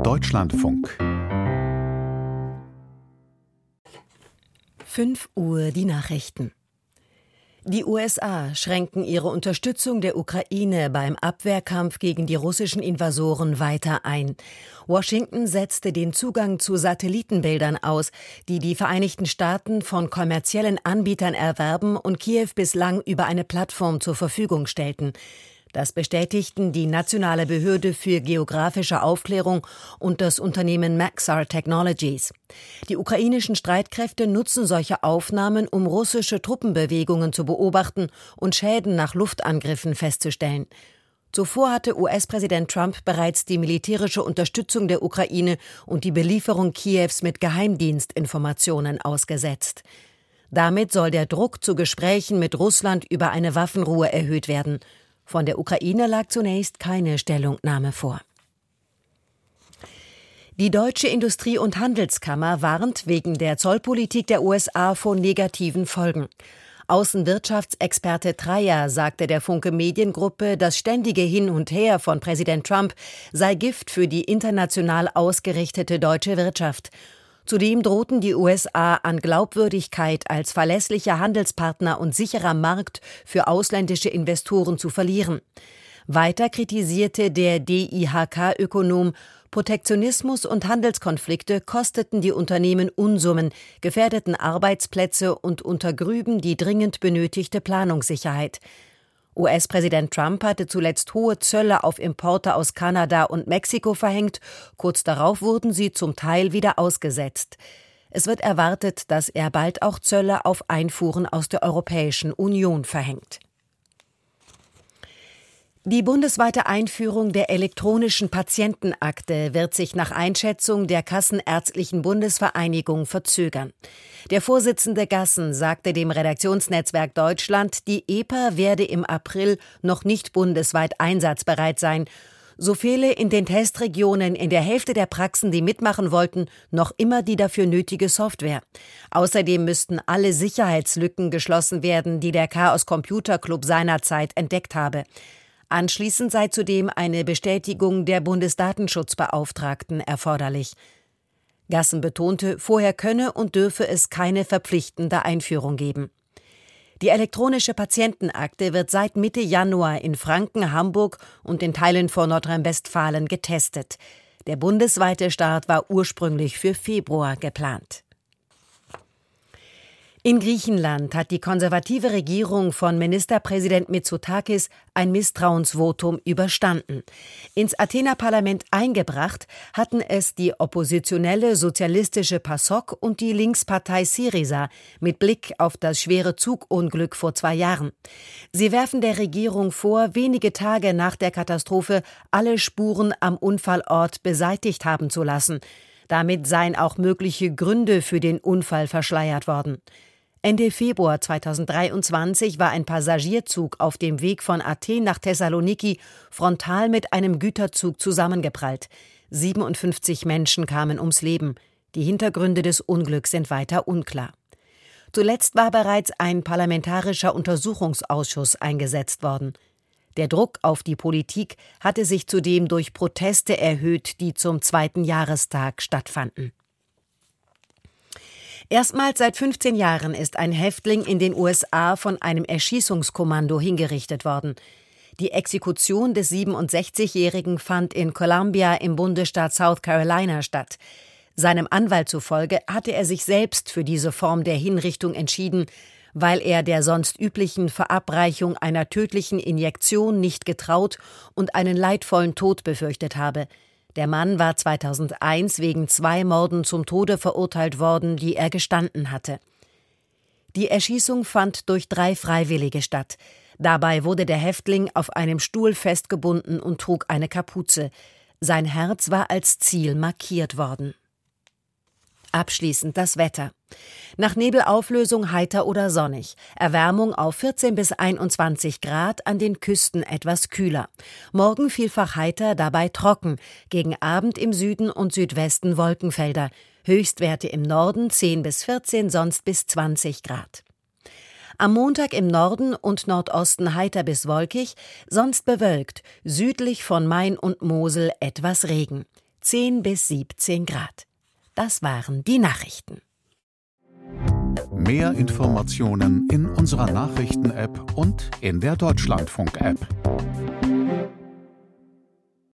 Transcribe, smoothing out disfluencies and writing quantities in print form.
Deutschlandfunk. 5 Uhr die Nachrichten. Die USA schränken ihre Unterstützung der Ukraine beim Abwehrkampf gegen die russischen Invasoren weiter ein. Washington setzte den Zugang zu Satellitenbildern aus, die die Vereinigten Staaten von kommerziellen Anbietern erwerben und Kiew bislang über eine Plattform zur Verfügung stellten. Das bestätigten die Nationale Behörde für geografische Aufklärung und das Unternehmen Maxar Technologies. Die ukrainischen Streitkräfte nutzen solche Aufnahmen, um russische Truppenbewegungen zu beobachten und Schäden nach Luftangriffen festzustellen. Zuvor hatte US-Präsident Trump bereits die militärische Unterstützung der Ukraine und die Belieferung Kiews mit Geheimdienstinformationen ausgesetzt. Damit soll der Druck zu Gesprächen mit Russland über eine Waffenruhe erhöht werden. Von der Ukraine lag zunächst keine Stellungnahme vor. Die Deutsche Industrie- und Handelskammer warnt wegen der Zollpolitik der USA vor negativen Folgen. Außenwirtschaftsexperte Dreyer sagte der Funke Mediengruppe, das ständige Hin und Her von Präsident Trump sei Gift für die international ausgerichtete deutsche Wirtschaft. Zudem drohten die USA an Glaubwürdigkeit als verlässlicher Handelspartner und sicherer Markt für ausländische Investoren zu verlieren. Weiter kritisierte der DIHK-Ökonom, Protektionismus und Handelskonflikte kosteten die Unternehmen Unsummen, gefährdeten Arbeitsplätze und untergrüben die dringend benötigte Planungssicherheit. US-Präsident Trump hatte zuletzt hohe Zölle auf Importe aus Kanada und Mexiko verhängt. Kurz darauf wurden sie zum Teil wieder ausgesetzt. Es wird erwartet, dass er bald auch Zölle auf Einfuhren aus der Europäischen Union verhängt. Die bundesweite Einführung der elektronischen Patientenakte wird sich nach Einschätzung der Kassenärztlichen Bundesvereinigung verzögern. Der Vorsitzende Gassen sagte dem Redaktionsnetzwerk Deutschland, die EPA werde im April noch nicht bundesweit einsatzbereit sein. So fehle in den Testregionen in der Hälfte der Praxen, die mitmachen wollten, noch immer die dafür nötige Software. Außerdem müssten alle Sicherheitslücken geschlossen werden, die der Chaos Computer Club seinerzeit entdeckt habe. Anschließend sei zudem eine Bestätigung der Bundesdatenschutzbeauftragten erforderlich. Gassen betonte, vorher könne und dürfe es keine verpflichtende Einführung geben. Die elektronische Patientenakte wird seit Mitte Januar in Franken, Hamburg und in Teilen von Nordrhein-Westfalen getestet. Der bundesweite Start war ursprünglich für Februar geplant. In Griechenland hat die konservative Regierung von Ministerpräsident Mitsotakis ein Misstrauensvotum überstanden. Ins Athener Parlament eingebracht hatten es die oppositionelle sozialistische PASOK und die Linkspartei Syriza mit Blick auf das schwere Zugunglück vor 2 Jahren. Sie werfen der Regierung vor, wenige Tage nach der Katastrophe alle Spuren am Unfallort beseitigt haben zu lassen. Damit seien auch mögliche Gründe für den Unfall verschleiert worden. Ende Februar 2023 war ein Passagierzug auf dem Weg von Athen nach Thessaloniki frontal mit einem Güterzug zusammengeprallt. 57 Menschen kamen ums Leben. Die Hintergründe des Unglücks sind weiter unklar. Zuletzt war bereits ein parlamentarischer Untersuchungsausschuss eingesetzt worden. Der Druck auf die Politik hatte sich zudem durch Proteste erhöht, die zum 2. Jahrestag stattfanden. Erstmals seit 15 Jahren ist ein Häftling in den USA von einem Erschießungskommando hingerichtet worden. Die Exekution des 67-Jährigen fand in Columbia im Bundesstaat South Carolina statt. Seinem Anwalt zufolge hatte er sich selbst für diese Form der Hinrichtung entschieden, weil er der sonst üblichen Verabreichung einer tödlichen Injektion nicht getraut und einen leidvollen Tod befürchtet habe. Der Mann war 2001 wegen 2 Morden zum Tode verurteilt worden, die er gestanden hatte. Die Erschießung fand durch 3 Freiwillige statt. Dabei wurde der Häftling auf einem Stuhl festgebunden und trug eine Kapuze. Sein Herz war als Ziel markiert worden. Abschließend das Wetter. Nach Nebelauflösung heiter oder sonnig. Erwärmung auf 14 bis 21 Grad, an den Küsten etwas kühler. Morgen vielfach heiter, dabei trocken. Gegen Abend im Süden und Südwesten Wolkenfelder. Höchstwerte im Norden 10 bis 14, sonst bis 20 Grad. Am Montag im Norden und Nordosten heiter bis wolkig, sonst bewölkt. Südlich von Main und Mosel etwas Regen. 10 bis 17 Grad. Das waren die Nachrichten. Mehr Informationen in unserer Nachrichten-App und in der Deutschlandfunk-App.